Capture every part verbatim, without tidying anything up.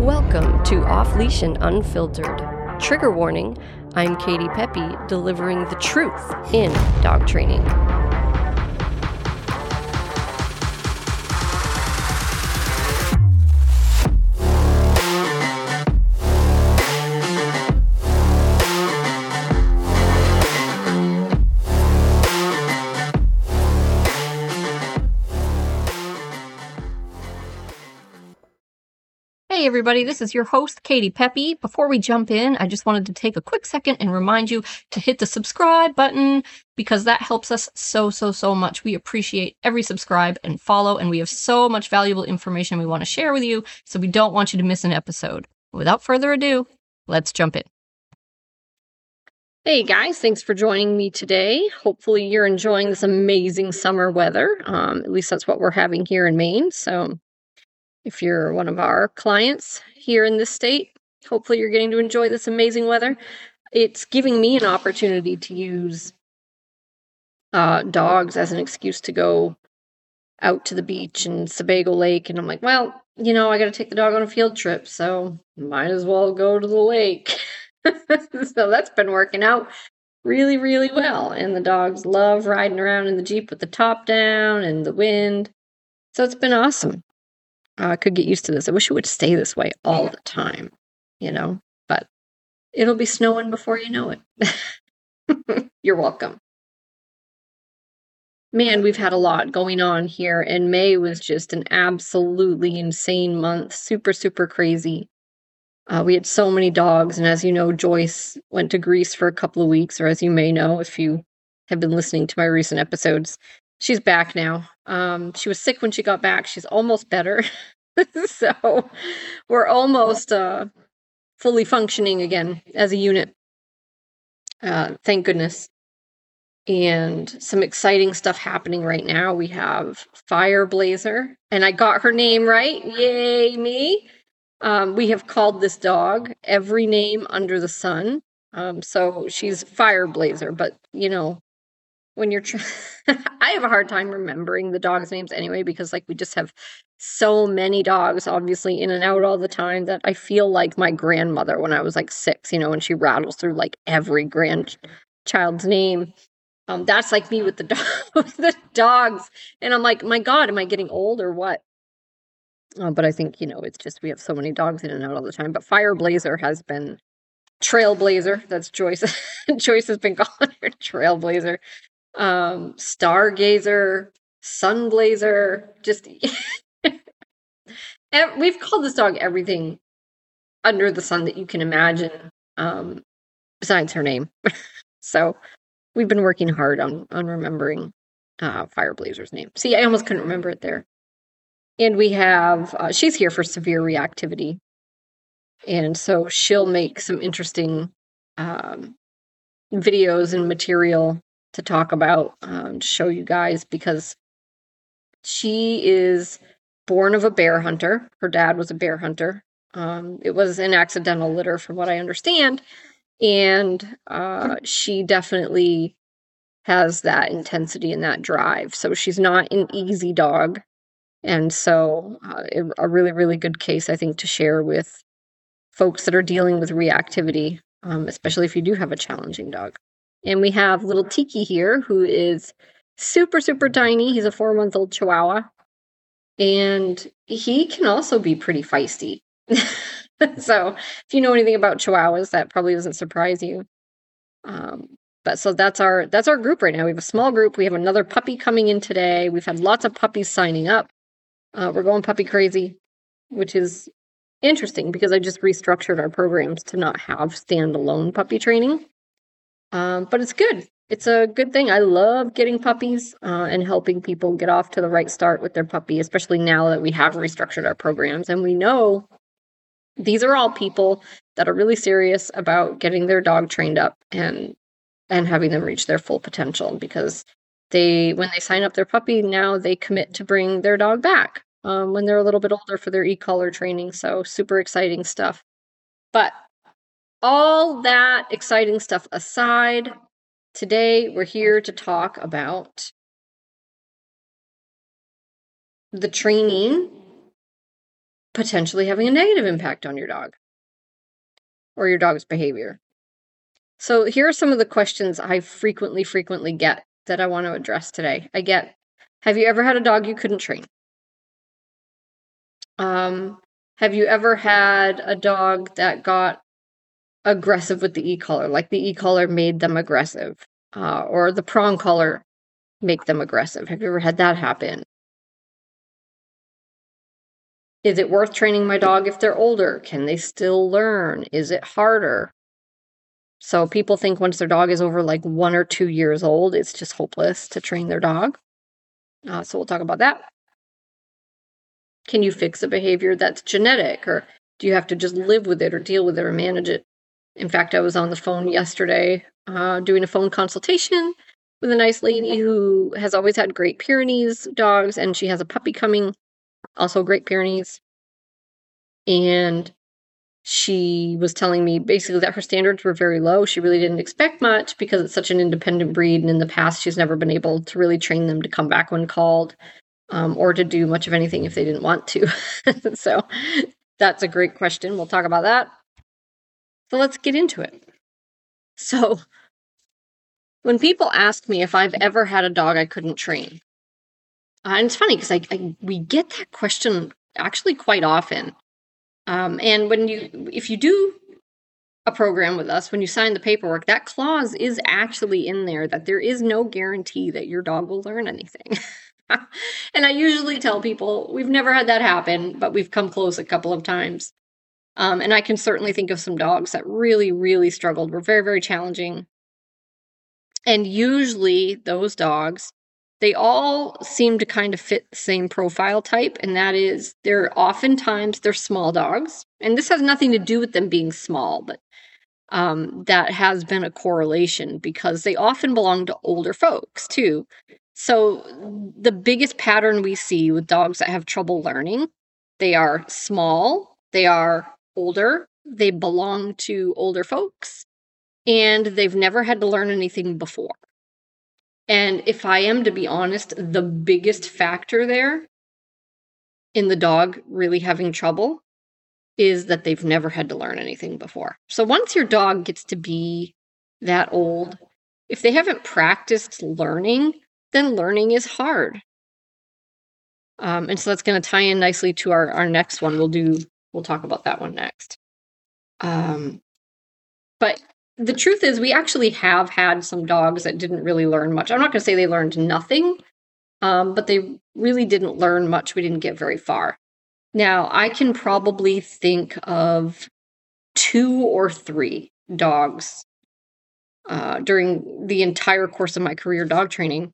Welcome to Off Leash and Unfiltered. Trigger warning, I'm Katie Pepe, delivering the truth in dog training. Hey everybody, this is your host, Katie Pepe. Before we jump in, I just wanted to take a quick second and remind you to hit the subscribe button because that helps us so, so, so much. We appreciate every subscribe and follow, and we have so much valuable information we want to share with you, so we don't want you to miss an episode. Without further ado, let's jump in. Hey guys, thanks for joining me today. Hopefully you're enjoying this amazing summer weather. Um, at least that's what we're having here in Maine, so if you're one of our clients here in this state, hopefully you're getting to enjoy this amazing weather. It's giving me an opportunity to use uh, dogs as an excuse to go out to the beach and Sebago Lake. And I'm like, well, you know, I got to take the dog on a field trip, so might as well go to the lake. So that's been working out really, really well. And the dogs love riding around in the Jeep with the top down and the wind. So it's been awesome. Uh, I could get used to this. I wish it would stay this way all the time, you know, but it'll be snowing before you know it. You're welcome. Man, we've had a lot going on here, and May was just an absolutely insane month. Super, super crazy. Uh, we had so many dogs, and as you know, Joyce went to Greece for a couple of weeks, or as you may know, if you have been listening to my recent episodes, she's back now. Um, she was sick when she got back. She's almost better. So we're almost uh, fully functioning again as a unit. Uh, thank goodness. And some exciting stuff happening right now. We have Fireblazer, and I got her name right. Yay, me. Um, we have called this dog every name under the sun. Um, so she's Fireblazer, but you know, when you're trying, I have a hard time remembering the dogs' names anyway, because like we just have so many dogs, obviously in and out all the time, that I feel like my grandmother when I was like six, you know, when she rattles through like every grandchild's name. Um, that's like me with the, do- with the dogs. And I'm like, my God, am I getting old or what? Uh, but I think, you know, it's just we have so many dogs in and out all the time. But Fireblazer has been Trailblazer. That's Joyce. Joyce has been calling her Trailblazer. Um, Stargazer, Sunblazer, just we've called this dog everything under the sun that you can imagine, um, besides her name. So we've been working hard on on remembering uh, Fireblazer's name. See, I almost couldn't remember it there. And we have uh, she's here for severe reactivity, and so she'll make some interesting um, videos and material to talk about, um, to show you guys, because she is born of a bear hunter. Her dad was a bear hunter. Um, it was an accidental litter from what I understand. And uh, she definitely has that intensity and that drive. So she's not an easy dog. And so uh, a really, really good case, I think, to share with folks that are dealing with reactivity, um, especially if you do have a challenging dog. And we have little Tiki here, who is super, super tiny. He's a four-month-old Chihuahua. And he can also be pretty feisty. So if you know anything about Chihuahuas, that probably doesn't surprise you. Um, but so that's our that's our group right now. We have a small group. We have another puppy coming in today. We've had lots of puppies signing up. Uh, we're going puppy crazy, which is interesting because I just restructured our programs to not have standalone puppy training. Um, but it's good. It's a good thing. I love getting puppies uh, and helping people get off to the right start with their puppy, especially now that we have restructured our programs. And we know these are all people that are really serious about getting their dog trained up and and having them reach their full potential, because they, when they sign up their puppy, now they commit to bring their dog back um, when they're a little bit older for their e-collar training. So super exciting stuff. But all that exciting stuff aside, today we're here to talk about the training potentially having a negative impact on your dog or your dog's behavior. So here are some of the questions I frequently, frequently get that I want to address today. I get, have you ever had a dog you couldn't train? Um, have you ever had a dog that got aggressive with the e-collar, like the e-collar made them aggressive, uh, or the prong collar make them aggressive? Have you ever had that happen? Is it worth training my dog if they're older? Can they still learn? Is it harder? So people think once their dog is over like one or two years old, it's just hopeless to train their dog. Uh, so we'll talk about that. Can you fix a behavior that's genetic, or do you have to just live with it or deal with it or manage it? In fact, I was on the phone yesterday uh, doing a phone consultation with a nice lady who has always had Great Pyrenees dogs, and she has a puppy coming, also Great Pyrenees. And she was telling me basically that her standards were very low. She really didn't expect much because it's such an independent breed, and in the past she's never been able to really train them to come back when called, um, or to do much of anything if they didn't want to. So that's a great question. We'll talk about that. So let's get into it. So when people ask me if I've ever had a dog I couldn't train, uh, and it's funny because I, I we get that question actually quite often. Um, and when you, if you do a program with us, when you sign the paperwork, that clause is actually in there that there is no guarantee that your dog will learn anything. And I usually tell people we've never had that happen, but we've come close a couple of times. Um, and I can certainly think of some dogs that really, really struggled, were very, very challenging. And usually those dogs, they all seem to kind of fit the same profile type, and that is they're oftentimes they're small dogs. And this has nothing to do with them being small, but um, that has been a correlation because they often belong to older folks too. So the biggest pattern we see with dogs that have trouble learning, they are small, they are older, they belong to older folks, and they've never had to learn anything before. And if I am to be honest, the biggest factor there in the dog really having trouble is that they've never had to learn anything before. So once your dog gets to be that old, if they haven't practiced learning, then learning is hard. Um, and so that's going to tie in nicely to our, our next one. We'll do, we'll talk about that one next. Um, but the truth is we actually have had some dogs that didn't really learn much. I'm not going to say they learned nothing, um, but they really didn't learn much. We didn't get very far. Now, I can probably think of two or three dogs uh, during the entire course of my career dog training,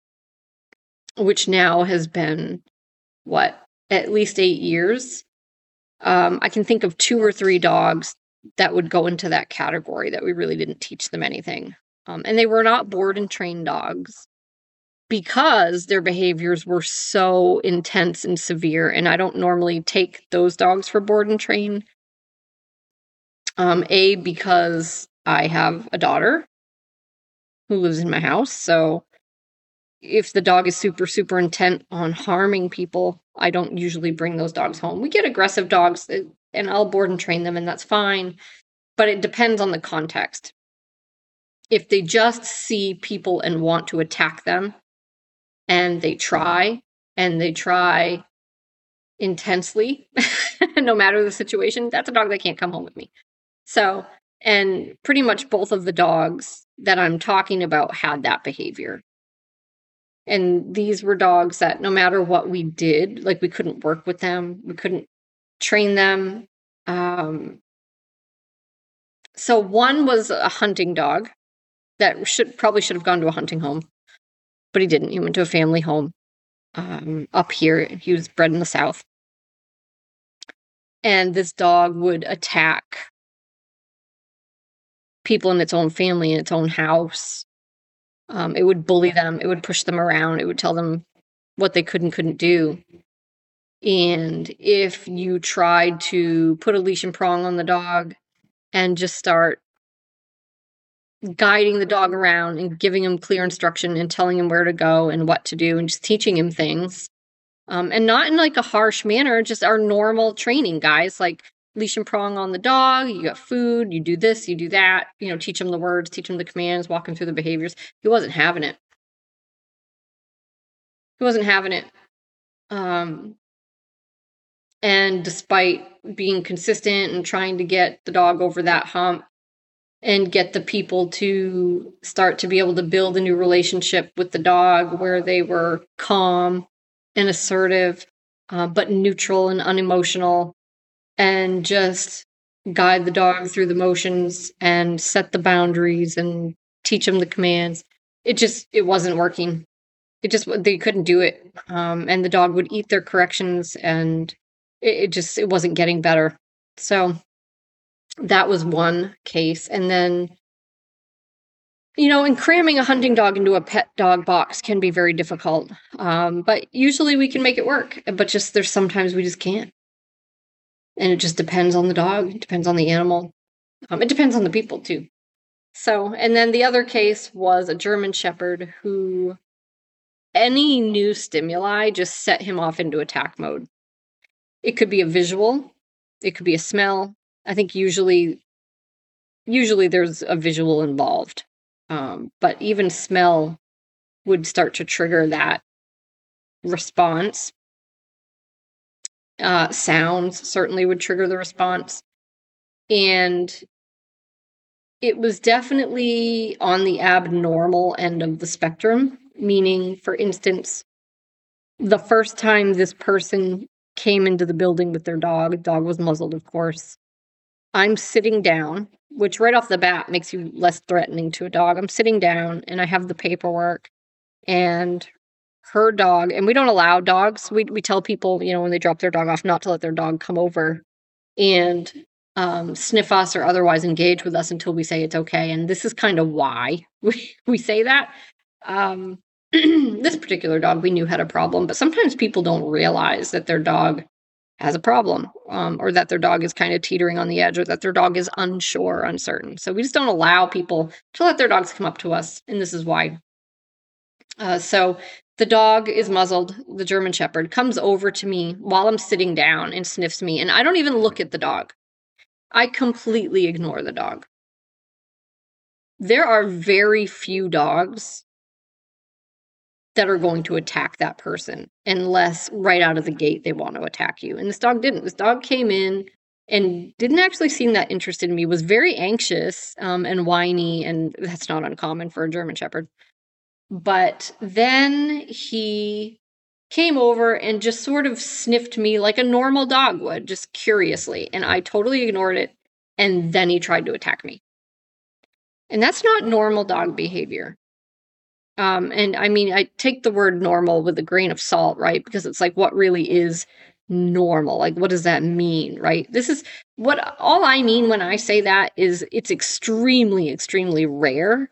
which now has been, what, at least eight years. Um, I can think of two or three dogs that would go into that category that we really didn't teach them anything. Um, and they were not board and trained dogs because their behaviors were so intense and severe. And I don't normally take those dogs for board and train. Um, A, because I have a daughter who lives in my house. So if the dog is super, super intent on harming people, I don't usually bring those dogs home. We get aggressive dogs and I'll board and train them, and that's fine. But it depends on the context. If they just see people and want to attack them, and they try, and they try intensely, no matter the situation, that's a dog that can't come home with me. So, and pretty much both of the dogs that I'm talking about had that behavior. And these were dogs that no matter what we did, like we couldn't work with them, we couldn't train them. Um, so one was a hunting dog that should probably should have gone to a hunting home, but he didn't. He went to a family home um, up here. He was bred in the South. And this dog would attack people in its own family, in its own house. Um, it would bully them. It would push them around. It would tell them what they could and couldn't do. And if you tried to put a leash and prong on the dog and just start guiding the dog around and giving him clear instruction and telling him where to go and what to do and just teaching him things, Um, and not in like a harsh manner, just our normal training, guys, like leash and prong on the dog. You got food, you do this, you do that, you know, teach him the words, teach him the commands, walk him through the behaviors. He wasn't having it. He wasn't having it. Um, and despite being consistent and trying to get the dog over that hump and get the people to start to be able to build a new relationship with the dog where they were calm and assertive, uh, but neutral and unemotional, and just guide the dog through the motions and set the boundaries and teach them the commands. It just, it wasn't working. It just, they couldn't do it. Um, and the dog would eat their corrections, and it, it just, it wasn't getting better. So that was one case. And then, you know, and cramming a hunting dog into a pet dog box can be very difficult. Um, but usually we can make it work. But just there's sometimes we just can't. And it just depends on the dog. It depends on the animal. Um, it depends on the people too. So, and then the other case was a German Shepherd who any new stimuli just set him off into attack mode. It could be a visual. It could be a smell. I think usually, usually there's a visual involved. Um, but even smell would start to trigger that response. Uh, sounds certainly would trigger the response. And it was definitely on the abnormal end of the spectrum, meaning, for instance, the first time this person came into the building with their dog, dog was muzzled, of course. I'm sitting down, which right off the bat makes you less threatening to a dog. I'm sitting down and I have the paperwork, and her dog, and we don't allow dogs. We we tell people, you know, when they drop their dog off, not to let their dog come over and um, sniff us or otherwise engage with us until we say it's okay. And this is kind of why we, we say that. Um, this particular dog we knew had a problem, but sometimes people don't realize that their dog has a problem, um, or that their dog is kind of teetering on the edge, or that their dog is unsure, uncertain. So we just don't allow people to let their dogs come up to us, and this is why. Uh, so the dog is muzzled. The German Shepherd comes over to me while I'm sitting down and sniffs me, and I don't even look at the dog. I completely ignore the dog. There are very few dogs that are going to attack that person unless right out of the gate they want to attack you. And this dog didn't. This dog came in and didn't actually seem that interested in me, was very anxious um, and whiny, and that's not uncommon for a German Shepherd. But then he came over and just sort of sniffed me like a normal dog would, just curiously, and I totally ignored it, and then he tried to attack me. And that's not normal dog behavior. Um, and I mean, I take the word normal with a grain of salt, right? Because it's like, what really is normal? Like, what does that mean, right? This is what all I mean when I say that is it's extremely, extremely rare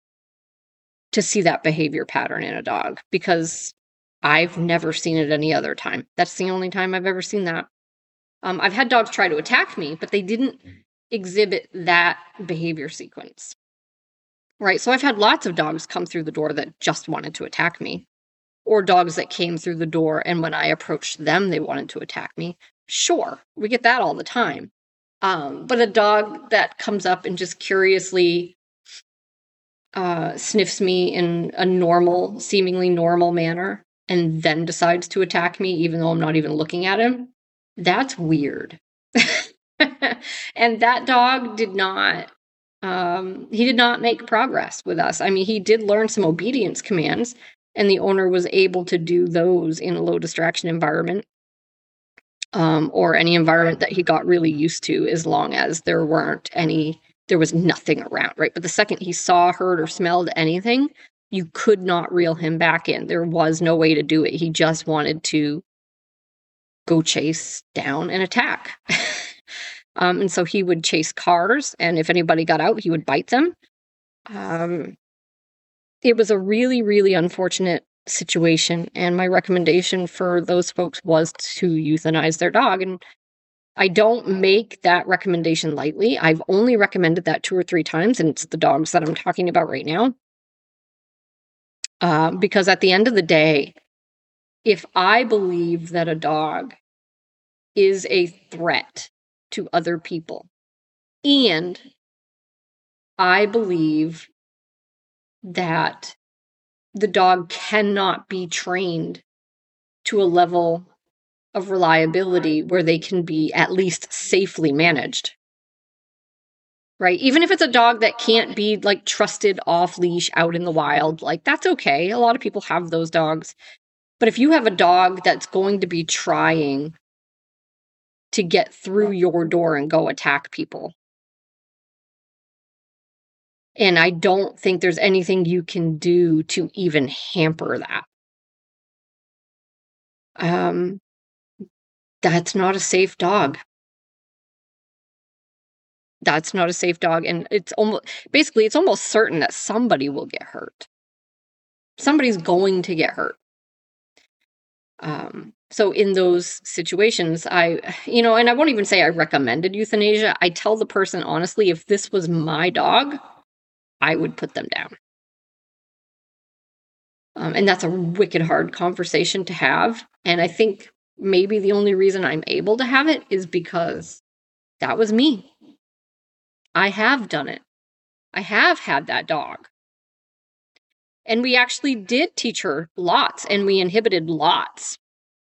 to see that behavior pattern in a dog, because I've never seen it any other time. That's the only time I've ever seen that. Um, I've had dogs try to attack me, but they didn't exhibit that behavior sequence. Right, so I've had lots of dogs come through the door that just wanted to attack me, or dogs that came through the door and when I approached them, they wanted to attack me. Sure, we get that all the time. Um, but a dog that comes up and just curiously uh, sniffs me in a normal, seemingly normal manner, and then decides to attack me even though I'm not even looking at him, that's weird. And that dog did not Um, he did not make progress with us. I mean, he did learn some obedience commands, and the owner was able to do those in a low distraction environment, um, or any environment that he got really used to, as long as there weren't any, there was nothing around, right? But the second he saw, heard, or smelled anything, you could not reel him back in. There was no way to do it. He just wanted to go chase down and attack. Um, and so he would chase cars, and if anybody got out, he would bite them. Um, it was a really, really unfortunate situation, and my recommendation for those folks was to euthanize their dog. And I don't make that recommendation lightly. I've only recommended that two or three times, and it's the dogs that I'm talking about right now. Uh, because at the end of the day, if I believe that a dog is a threat to other people, and I believe that the dog cannot be trained to a level of reliability where they can be at least safely managed, right? Even if it's a dog that can't be like trusted off leash out in the wild, like that's okay. A lot of people have those dogs. But if you have a dog that's going to be trying to get through your door and go attack people, and I don't think there's anything you can do to even hamper that, um, that's not a safe dog. That's not a safe dog, and it's almost basically it's almost certain that somebody will get hurt. Somebody's going to get hurt. Um, so in those situations, I, you know, and I won't even say I recommended euthanasia. I tell the person honestly, if this was my dog, I would put them down. Um, and that's a wicked hard conversation to have. And I think maybe the only reason I'm able to have it is because that was me. I have done it. I have had that dog. And we actually did teach her lots, and we inhibited lots.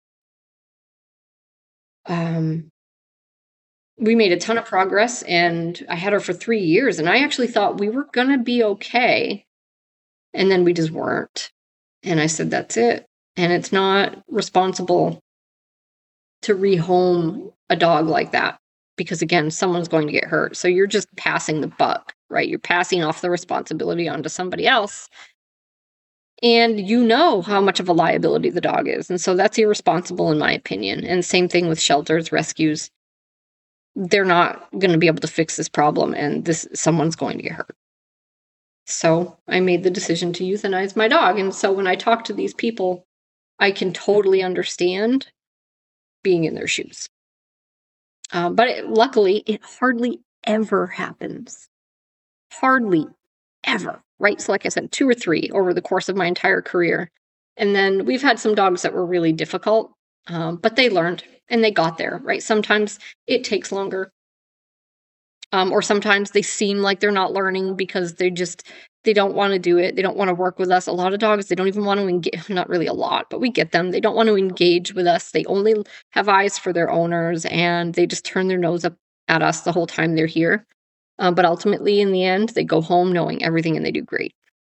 Um, we made a ton of progress, and I had her for three years, and I actually thought we were going to be okay. And then we just weren't. And I said, that's it. And it's not responsible to rehome a dog like that, because again, someone's going to get hurt. So you're just passing the buck, right? You're passing off the responsibility onto somebody else. And you know how much of a liability the dog is. And so that's irresponsible in my opinion. And same thing with shelters, rescues. They're not going to be able to fix this problem, and this someone's going to get hurt. So I made the decision to euthanize my dog. And so when I talk to these people, I can totally understand being in their shoes. Uh, but it, luckily, it hardly ever happens. Hardly ever, right? So like I said, two or three over the course of my entire career. And then we've had some dogs that were really difficult, um, but they learned and they got there, right? Sometimes it takes longer. Um, or sometimes they seem like they're not learning because they just, they don't want to do it. They don't want to work with us. A lot of dogs, they don't even want to engage, not really a lot, but we get them. They don't want to engage with us. They only have eyes for their owners, and they just turn their nose up at us the whole time they're here. Uh, but ultimately, in the end, they go home knowing everything and they do great.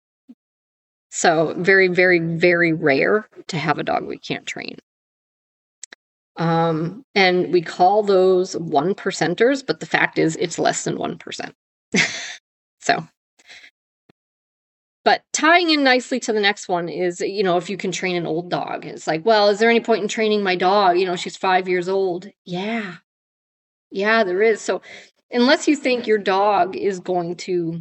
So very, very, very rare to have a dog we can't train. Um, and we call those one percenters, but the fact is it's less than one percent. So, but tying in nicely to the next one is, you know, if you can train an old dog, it's like, well, is there any point in training my dog? You know, she's five years old. Yeah. Yeah, there is. So unless you think your dog is going to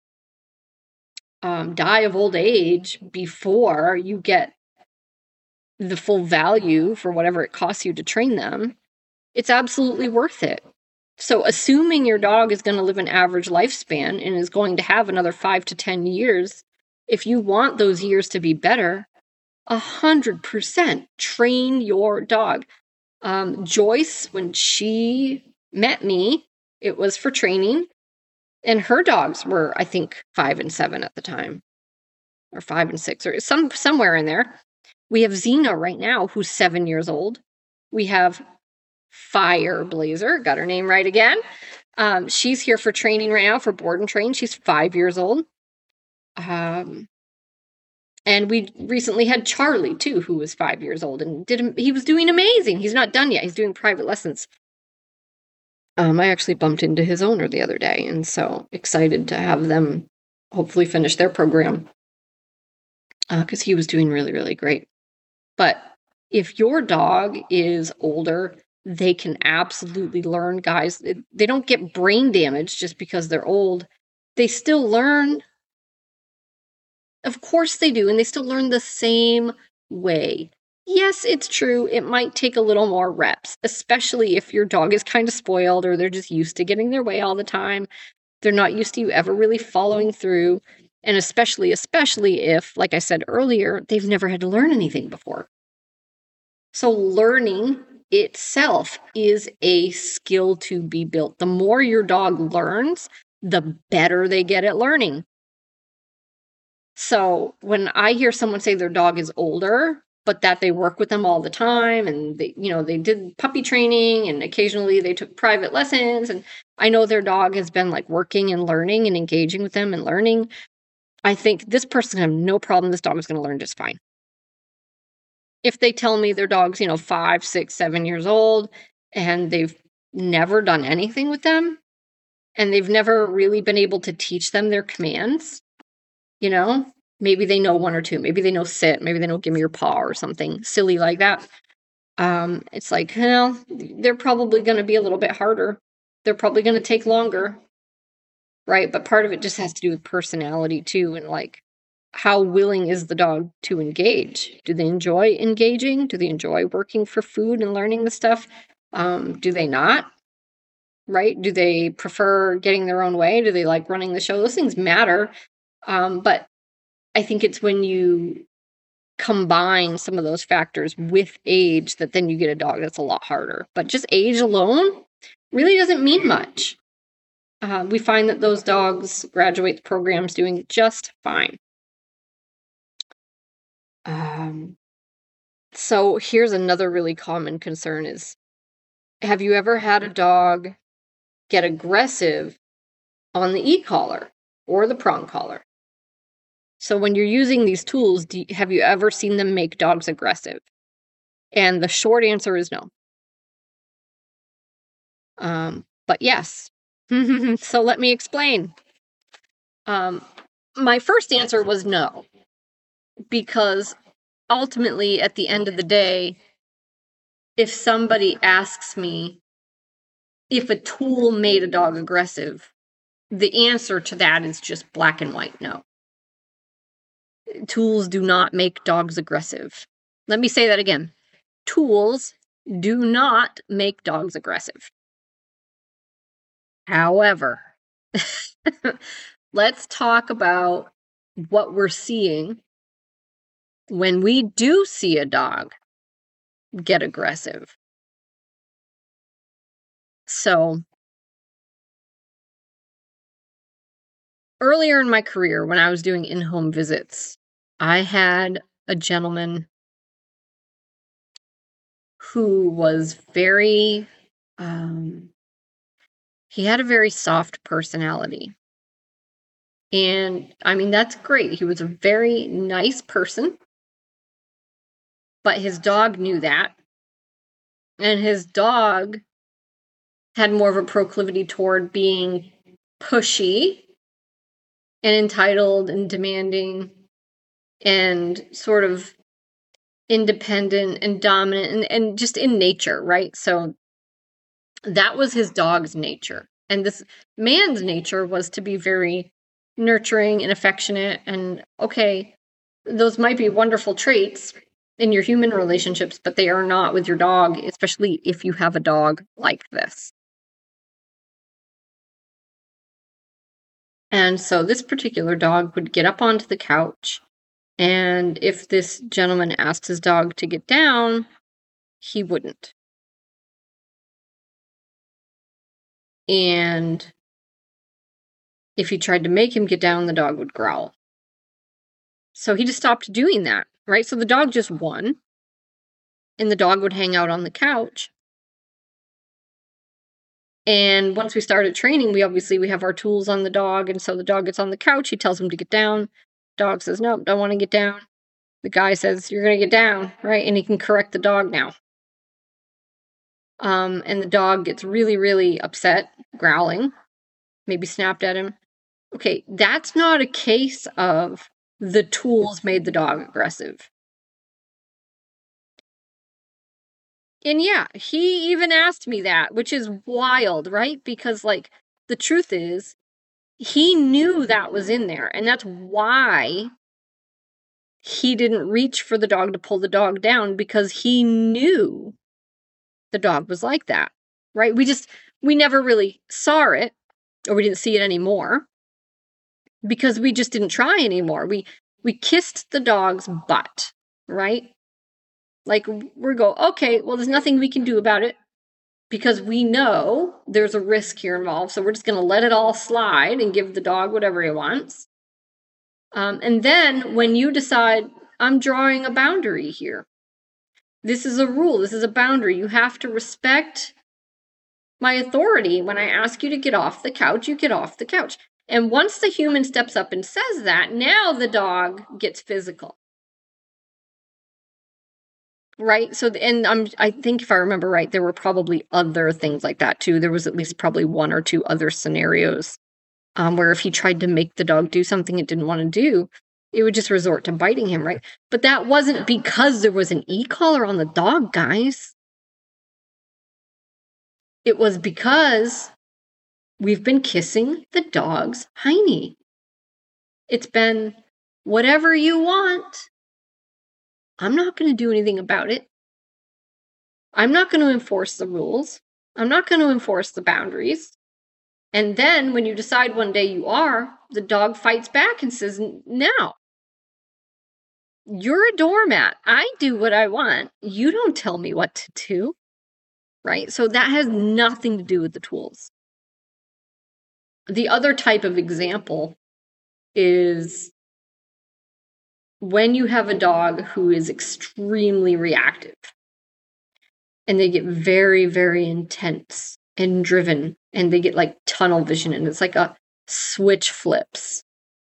um, die of old age before you get the full value for whatever it costs you to train them, it's absolutely worth it. So assuming your dog is going to live an average lifespan and is going to have another five to ten years, if you want those years to be better, a hundred percent train your dog. Um, Joyce, when she met me, it was for training, and her dogs were, I think, five and seven at the time, or five and six, or some somewhere in there. We have Xena right now, who's seven years old. We have Fireblazer, got her name right again. Um, she's here for training right now, for board and train. She's five years old. Um, and we recently had Charlie, too, who was five years old, and did he was doing amazing. He's not done yet. He's doing private lessons. Um, I actually bumped into his owner the other day, and so excited to have them hopefully finish their program, because uh, he was doing really, really great. But if your dog is older, they can absolutely learn, guys. They don't get brain damage just because they're old. They still learn. Of course they do, and they still learn the same way. Yes, it's true. It might take a little more reps, especially if your dog is kind of spoiled or they're just used to getting their way all the time. They're not used to you ever really following through. And especially, especially if, like I said earlier, they've never had to learn anything before. So learning itself is a skill to be built. The more your dog learns, the better they get at learning. So when I hear someone say their dog is older, but that they work with them all the time and they, you know, they did puppy training and occasionally they took private lessons, and I know their dog has been like working and learning and engaging with them and learning, I think this person have no problem. This dog is going to learn just fine. If they tell me their dog's, you know, five, six, seven years old and they've never done anything with them and they've never really been able to teach them their commands, you know, maybe they know one or two, maybe they know sit, maybe they know give me your paw or something silly like that. Um, it's like, well, they're probably going to be a little bit harder. They're probably going to take longer. Right. But part of it just has to do with personality too. And like, how willing is the dog to engage? Do they enjoy engaging? Do they enjoy working for food and learning the stuff? Um, do they not? Right? Do they prefer getting their own way? Do they like running the show? Those things matter. Um, but I think it's when you combine some of those factors with age that then you get a dog that's a lot harder. But just age alone really doesn't mean much. Uh, we find that those dogs graduate the programs doing just fine. Um, so here's another really common concern is, have you ever had a dog get aggressive on the e-collar or the prong collar? So when you're using these tools, do you, have you ever seen them make dogs aggressive? And the short answer is no. Um, but yes. So let me explain. Um, my first answer was no, because ultimately, at the end of the day, if somebody asks me if a tool made a dog aggressive, the answer to that is just black and white no. Tools do not make dogs aggressive. Let me say that again. Tools do not make dogs aggressive. However, let's talk about what we're seeing when we do see a dog get aggressive. So, earlier in my career, when I was doing in-home visits, I had a gentleman who was very, um, he had a very soft personality. And I mean, that's great. He was a very nice person, but his dog knew that. And his dog had more of a proclivity toward being pushy and entitled and demanding and sort of independent and dominant and, and just in nature, right? So that was his dog's nature. And this man's nature was to be very nurturing and affectionate. And okay, those might be wonderful traits in your human relationships, but they are not with your dog, especially if you have a dog like this. And so this particular dog would get up onto the couch, and if this gentleman asked his dog to get down, he wouldn't. And if he tried to make him get down, the dog would growl. So he just stopped doing that, right? So the dog just won, and the dog would hang out on the couch. And once we started training, we obviously, we have our tools on the dog. And so the dog gets on the couch. He tells him to get down. Dog says, nope, don't want to get down. The guy says, you're going to get down, right? And he can correct the dog now. Um, and the dog gets really, really upset, growling, maybe snapped at him. Okay, that's not a case of the tools made the dog aggressive. And yeah, he even asked me that, which is wild, right? Because, like, the truth is, he knew that was in there. And that's why he didn't reach for the dog to pull the dog down, because he knew the dog was like that, right? We just, we never really saw it, or we didn't see it anymore, because we just didn't try anymore. We, we kissed the dog's butt, right? Like, we go, okay, well, there's nothing we can do about it because we know there's a risk here involved. So we're just going to let it all slide and give the dog whatever he wants. Um, and then when you decide, I'm drawing a boundary here. This is a rule. This is a boundary. You have to respect my authority. When I ask you to get off the couch, you get off the couch. And once the human steps up and says that, now the dog gets physical. Right? So, and I'm, I think if I remember right, there were probably other things like that too. There was at least probably one or two other scenarios um, where if he tried to make the dog do something it didn't want to do, it would just resort to biting him, right? But that wasn't because there was an e-collar on the dog, guys. It was because we've been kissing the dog's hiney. It's been whatever you want. I'm not going to do anything about it. I'm not going to enforce the rules. I'm not going to enforce the boundaries. And then when you decide one day you are, the dog fights back and says, no, you're a doormat. I do what I want. You don't tell me what to do. Right? So that has nothing to do with the tools. The other type of example is when you have a dog who is extremely reactive and they get very, very intense and driven and they get like tunnel vision and it's like a switch flips.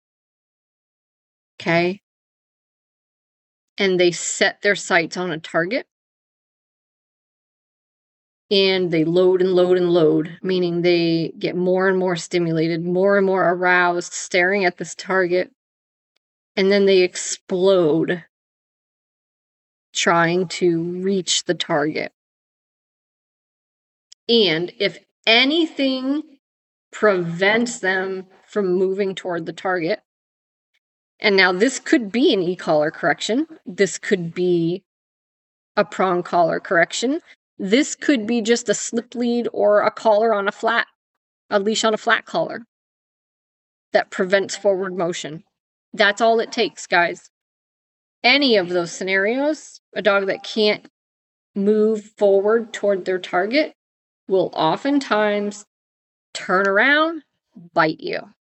Okay? And they set their sights on a target and they load and load and load, meaning they get more and more stimulated, more and more aroused, staring at this target, and then they explode trying to reach the target. And if anything prevents them from moving toward the target, and now this could be an e-collar correction, this could be a prong collar correction, this could be just a slip lead or a collar on a flat, a leash on a flat collar that prevents forward motion. That's all it takes, guys. Any of those scenarios, a dog that can't move forward toward their target will oftentimes turn around, bite you.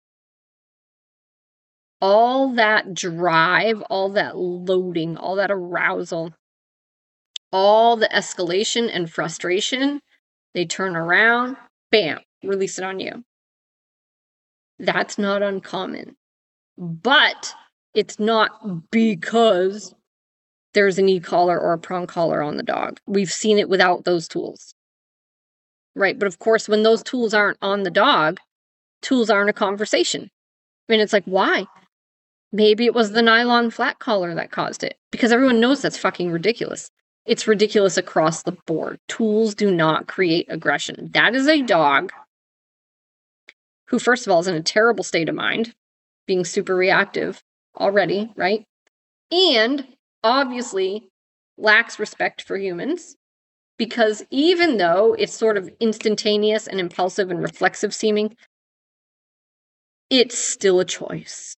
All that drive, all that loading, all that arousal, all the escalation and frustration, they turn around, bam, release it on you. That's not uncommon. But it's not because there's an e-collar or a prong collar on the dog. We've seen it without those tools. Right? But of course, when those tools aren't on the dog, tools aren't a conversation. I mean, it's like, why? Maybe it was the nylon flat collar that caused it. Because everyone knows that's fucking ridiculous. It's ridiculous across the board. Tools do not create aggression. That is a dog who, first of all, is in a terrible state of mind, being super reactive already, right? And obviously lacks respect for humans, because even though it's sort of instantaneous and impulsive and reflexive seeming, it's still a choice.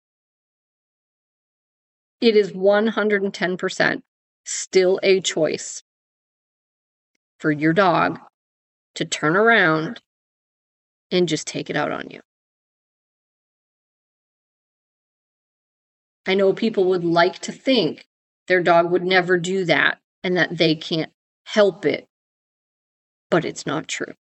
It is one hundred ten percent still a choice for your dog to turn around and just take it out on you. I know people would like to think their dog would never do that and that they can't help it, but it's not true.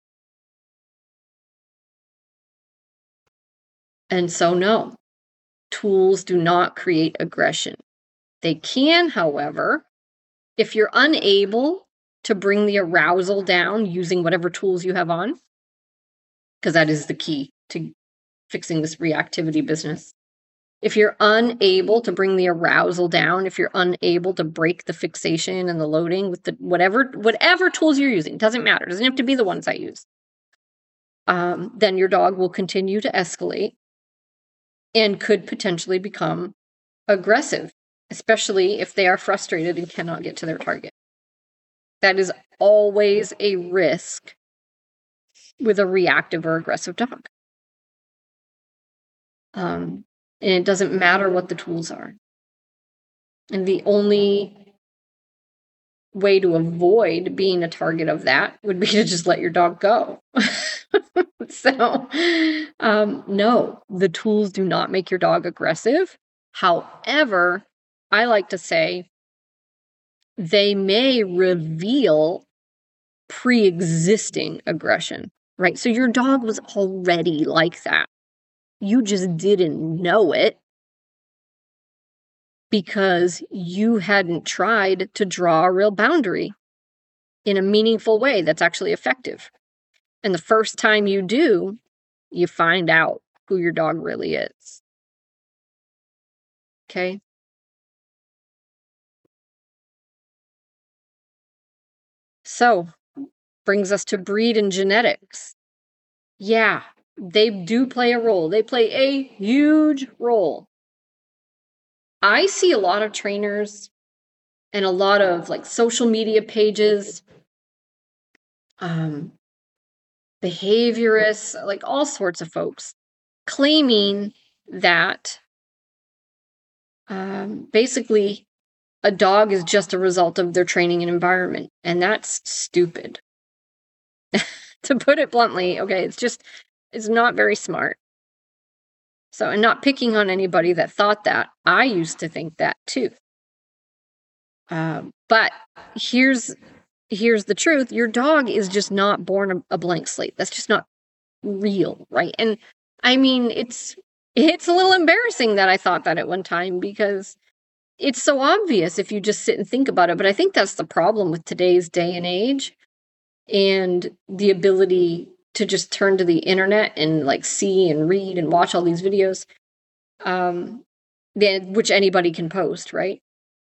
And so, no, tools do not create aggression. They can, however, if you're unable to bring the arousal down using whatever tools you have on, because that is the key to fixing this reactivity business. If you're unable to bring the arousal down, if you're unable to break the fixation and the loading with the whatever whatever tools you're using, doesn't matter. It doesn't have to be the ones I use. Um, then your dog will continue to escalate and could potentially become aggressive, especially if they are frustrated and cannot get to their target. That is always a risk with a reactive or aggressive dog. Um, and it doesn't matter what the tools are. And the only way to avoid being a target of that would be to just let your dog go. So, um, no, the tools do not make your dog aggressive. However, I like to say they may reveal pre-existing aggression, right? So your dog was already like that. You just didn't know it because you hadn't tried to draw a real boundary in a meaningful way that's actually effective. And the first time you do, you find out who your dog really is. Okay? So, brings us to breed and genetics. Yeah, they do play a role. They play a huge role. I see a lot of trainers and a lot of like social media pages, um, behaviorists, like all sorts of folks claiming that um, basically a dog is just a result of their training and environment. And that's stupid. To put it bluntly, okay, it's just, it's not very smart. So, and not picking on anybody that thought that. I used to think that too. Um, but here's here's the truth. Your dog is just not born a, a blank slate. That's just not real, right? And I mean, it's it's a little embarrassing that I thought that at one time because it's so obvious if you just sit and think about it. But I think that's the problem with today's day and age and the ability to just turn to the internet and like see and read and watch all these videos, um, which anybody can post, right?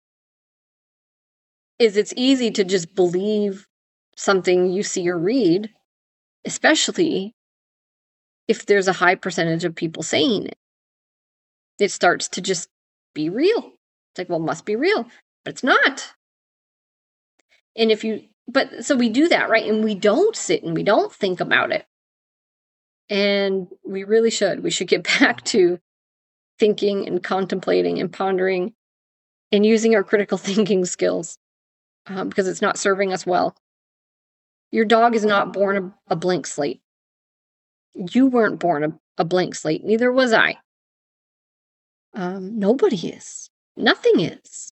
Is it's easy to just believe something you see or read, especially if there's a high percentage of people saying it. It starts to just be real. It's like, well, it must be real, but it's not. And if you, but so we do that, right? And we don't sit and we don't think about it. And we really should. We should get back to thinking and contemplating and pondering and using our critical thinking skills um, because it's not serving us well. Your dog is not born a, a blank slate. You weren't born a, a blank slate. Neither was I. Um, nobody is. Nothing is.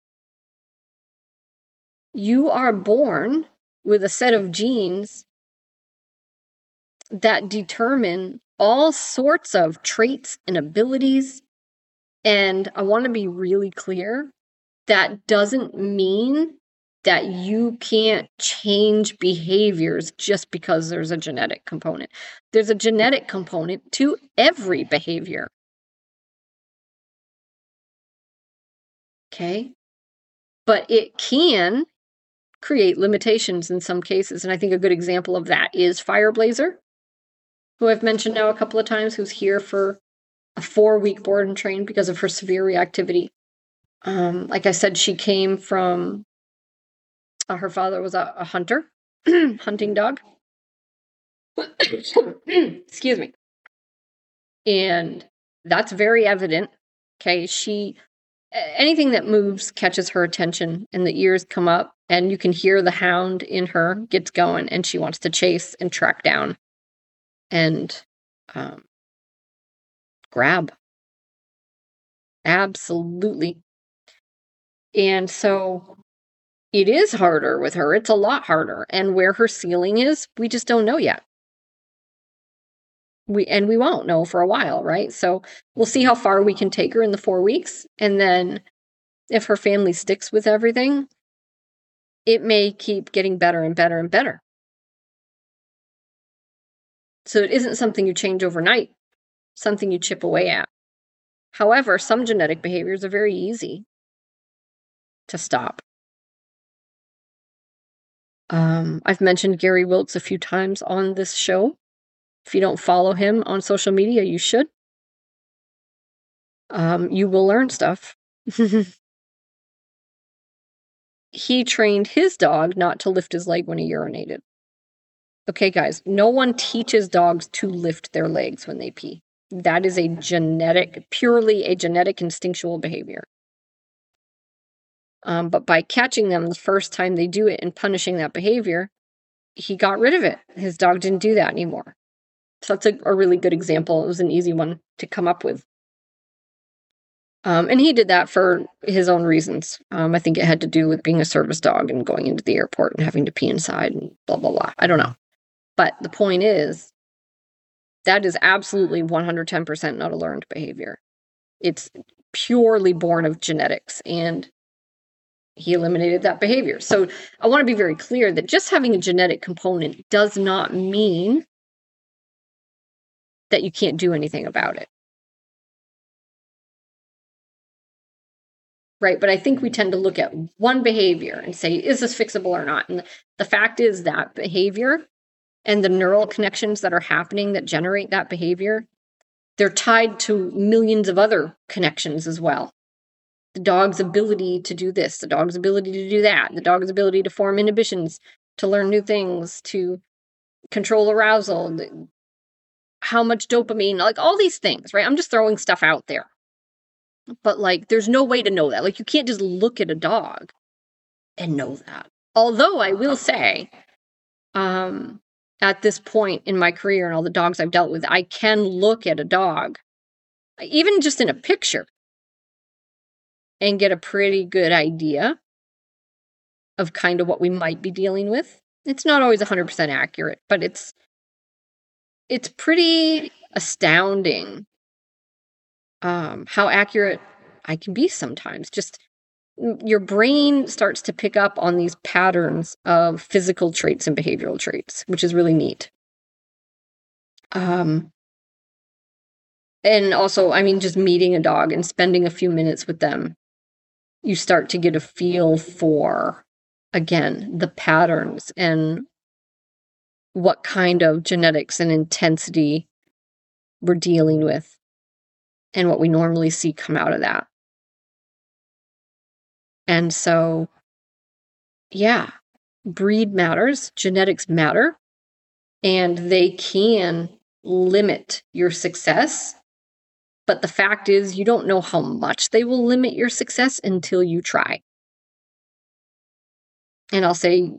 You are born with a set of genes that determine all sorts of traits and abilities. And I want to be really clear, that doesn't mean that you can't change behaviors just because there's a genetic component. There's a genetic component to every behavior. Okay? But it can create limitations in some cases. And I think a good example of that is Fireblazer, who I've mentioned now a couple of times, who's here for a four-week board and train because of her severe reactivity. Um, like I said, she came from, uh, her father was a, a hunter, hunting dog. Excuse me. And that's very evident. Okay, she, anything that moves catches her attention and the ears come up and you can hear the hound in her gets going and she wants to chase and track down and um, grab. Absolutely. And so it is harder with her. It's a lot harder. And where her ceiling is, we just don't know yet. We and we won't know for a while, right? So we'll see how far we can take her in the four weeks. And then if her family sticks with everything, it may keep getting better and better and better. So it isn't something you change overnight, something you chip away at. However, some genetic behaviors are very easy to stop. Um, I've mentioned Gary Wiltz a few times on this show. If you don't follow him on social media, you should. Um, you will learn stuff. He trained his dog not to lift his leg when he urinated. Okay, guys, no one teaches dogs to lift their legs when they pee. That is a genetic, purely a genetic instinctual behavior. Um, but by catching them the first time they do it and punishing that behavior, he got rid of it. His dog didn't do that anymore. So that's a, a really good example. It was an easy one to come up with. Um, and he did that for his own reasons. Um, I think it had to do with being a service dog and going into the airport and having to pee inside and blah, blah, blah. I don't know. But the point is, that is absolutely one hundred ten percent not a learned behavior. It's purely born of genetics, and he eliminated that behavior. So I want to be very clear that just having a genetic component does not mean that you can't do anything about it. Right? But I think we tend to look at one behavior and say, is this fixable or not? And the fact is that behavior and the neural connections that are happening that generate that behavior, they're tied to millions of other connections as well. The dog's ability to do this, the dog's ability to do that, the dog's ability to form inhibitions, to learn new things, to control arousal, how much dopamine, like all these things, right? I'm just throwing stuff out there. But like, there's no way to know that. Like, you can't just look at a dog and know that. Although I will say, um, at this point in my career and all the dogs I've dealt with, I can look at a dog, even just in a picture, and get a pretty good idea of kind of what we might be dealing with. It's not always one hundred percent accurate, but it's it's pretty astounding um, how accurate I can be sometimes. Just your brain starts to pick up on these patterns of physical traits and behavioral traits, which is really neat. Um, and also, I mean, just meeting a dog and spending a few minutes with them, you start to get a feel for, again, the patterns and what kind of genetics and intensity we're dealing with and what we normally see come out of that. And so, yeah, breed matters, genetics matter, and they can limit your success. But the fact is, you don't know how much they will limit your success until you try. And I'll say,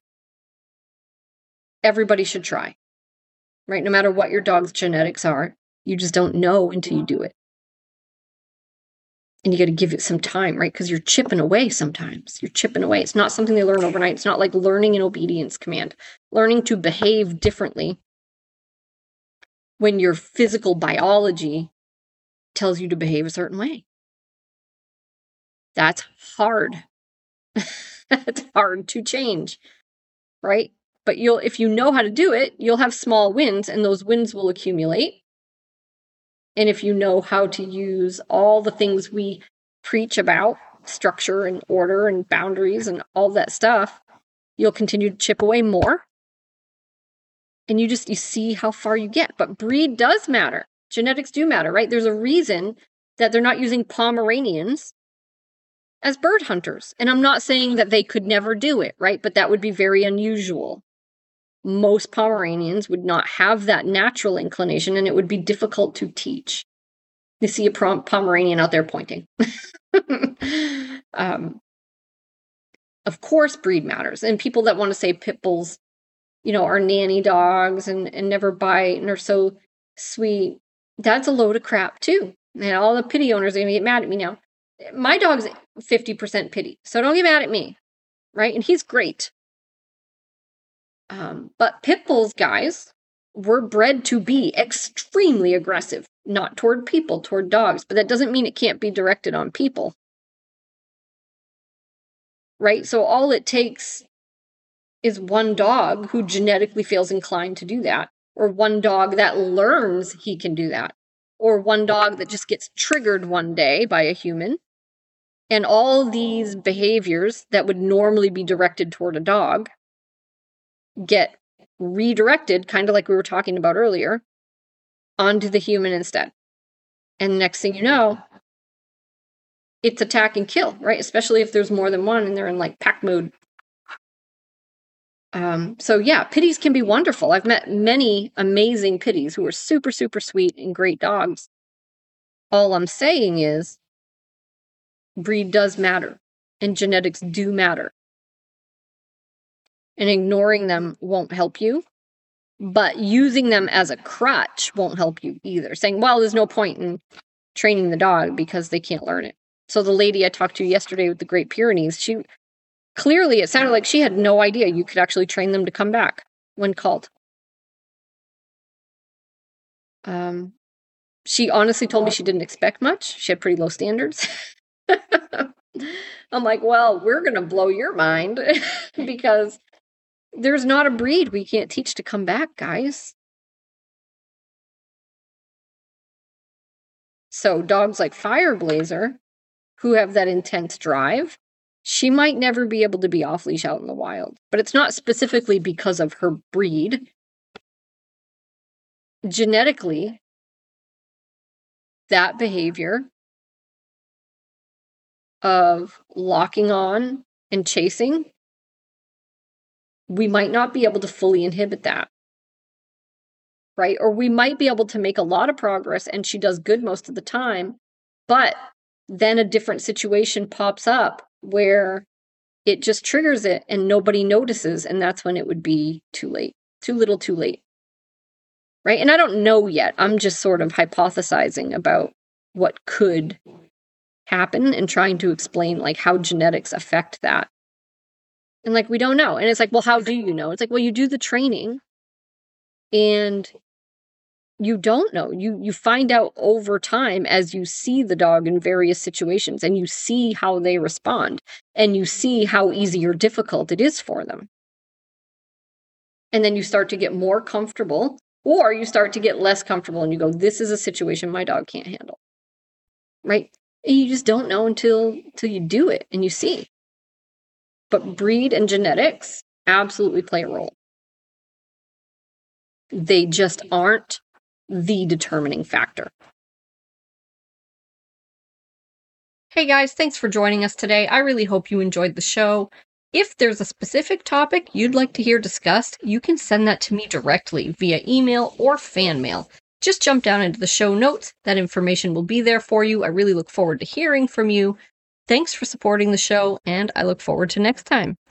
everybody should try, right? No matter what your dog's genetics are, you just don't know until you do it. And you got to give it some time, right? Because you're chipping away sometimes. You're chipping away. It's not something they learn overnight. It's not like learning an obedience command. Learning to behave differently when your physical biology tells you to behave a certain way. That's hard. That's hard to change, right? But you'll, if you know how to do it, you'll have small wins, and those wins will accumulate. And if you know how to use all the things we preach about, structure and order and boundaries and all that stuff, you'll continue to chip away more. And you just, you see how far you get. But breed does matter. Genetics do matter, right? There's a reason that they're not using Pomeranians as bird hunters. And I'm not saying that they could never do it, right? But that would be very unusual. Most Pomeranians would not have that natural inclination, and it would be difficult to teach. You see a Pomeranian out there pointing. um, of course, breed matters. And people that want to say pit bulls, you know, are nanny dogs and, and never bite and are so sweet, that's a load of crap too. And all the pity owners are going to get mad at me now. My dog's fifty percent pity, so don't get mad at me, right? And he's great. Um, but pit bulls, guys, were bred to be extremely aggressive, not toward people, toward dogs. But that doesn't mean it can't be directed on people. Right? So all it takes is one dog who genetically feels inclined to do that, or one dog that learns he can do that, or one dog that just gets triggered one day by a human. And all these behaviors that would normally be directed toward a dog get redirected, kind of like we were talking about earlier, onto the human instead. And next thing you know, it's attack and kill, right? Especially if there's more than one and they're in like pack mode. Um, so yeah, pitties can be wonderful. I've met many amazing pitties who are super, super sweet and great dogs. All I'm saying is breed does matter. And genetics do matter. And ignoring them won't help you. But using them as a crutch won't help you either. Saying, well, there's no point in training the dog because they can't learn it. So the lady I talked to yesterday with the Great Pyrenees, she clearly, it sounded like she had no idea you could actually train them to come back when called. Um, she honestly told me she didn't expect much. She had pretty low standards. I'm like, well, we're going to blow your mind because there's not a breed we can't teach to come back, guys. So dogs like Fireblazer, who have that intense drive, she might never be able to be off leash out in the wild. But it's not specifically because of her breed. Genetically, that behavior of locking on and chasing, we might not be able to fully inhibit that. Right? Or we might be able to make a lot of progress and she does good most of the time, but then a different situation pops up where it just triggers it and nobody notices, and that's when it would be too late. Too little, too late. Right? And I don't know yet. I'm just sort of hypothesizing about what could happen and trying to explain like how genetics affect that. And like, we don't know. And it's like, well, how do you know? It's like, well, you do the training and you don't know. You you find out over time as you see the dog in various situations and you see how they respond and you see how easy or difficult it is for them. And then you start to get more comfortable, or you start to get less comfortable and you go, this is a situation my dog can't handle. Right? And you just don't know until, until you do it and you see. But breed and genetics absolutely play a role. They just aren't the determining factor. Hey guys, thanks for joining us today. I really hope you enjoyed the show. If there's a specific topic you'd like to hear discussed, you can send that to me directly via email or fan mail. Just jump down into the show notes. That information will be there for you. I really look forward to hearing from you. Thanks for supporting the show, and I look forward to next time.